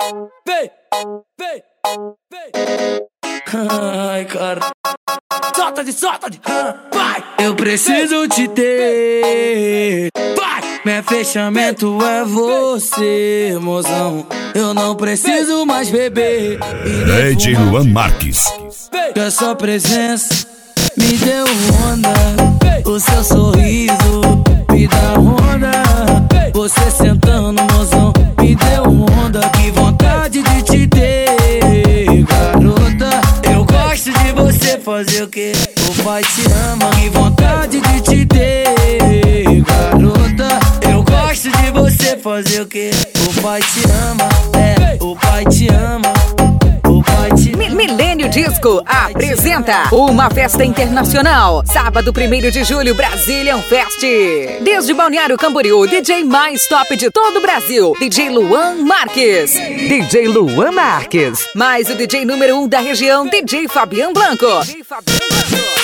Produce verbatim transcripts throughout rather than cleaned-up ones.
vem, vem, vem. Ai, cara. Solta de, solta de, vai. Eu preciso te ter, vai. Meu fechamento é você, mozão. Eu não preciso mais beber. D J Luan Marques. Que a sua presença me deu onda. O seu sorriso me dá onda. Você sentando, mozão, me deu onda. Que vontade de te ter, garota. Eu gosto de você fazer o que o pai te ama. Que vontade de te ter, garota. Eu gosto de você fazer o que o pai te ama. É, o pai te ama. O pai te ama. Milênio Disco apresenta uma festa internacional. Sábado primeiro de julho, Brazilian Fest. Desde Balneário Camboriú, D J mais top de todo o Brasil, D J Luan Marques. D J Luan Marques. Mais o D J número um da região, D J Fabian Blanco. D J Fabian Blanco.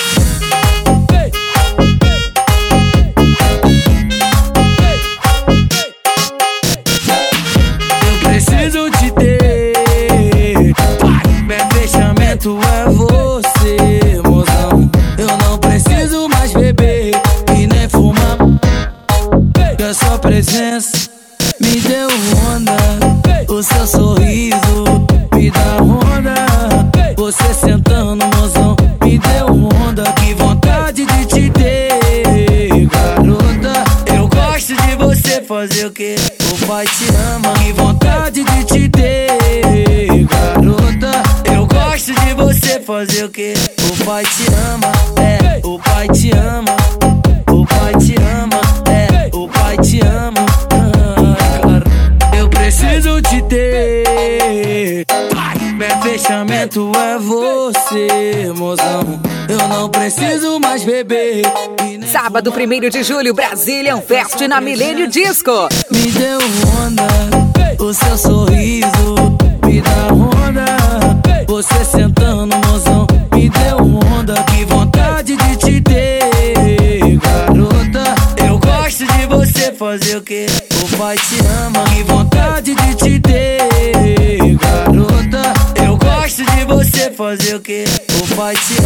Preciso te ter, meu fechamento é você, mozão. Eu não preciso mais beber e nem fumar. Que a sua presença me deu onda. O seu sorriso me dá onda. Você sentando, mozão, me deu onda. Que vontade de te ter, garota. Eu gosto de você fazer o que o pai te ama. Que vontade de te ter, garota. Eu gosto de você fazer o que o pai te ama. É, o pai te ama. O pai te ama. É, o pai te ama. Ah, cara. Eu preciso te ter. Meu fechamento é você, mozão. Eu não preciso mais beber. Sábado primeiro de julho, Brazilian Fest na Milênio Disco. Me deu onda, o seu sorriso me dá onda. Você sentando, mozão, me deu onda. Que vontade de te ter, garota. Eu gosto de você fazer o que o pai te ama. Que vontade de te ter, garota. Eu gosto de você fazer o que o pai te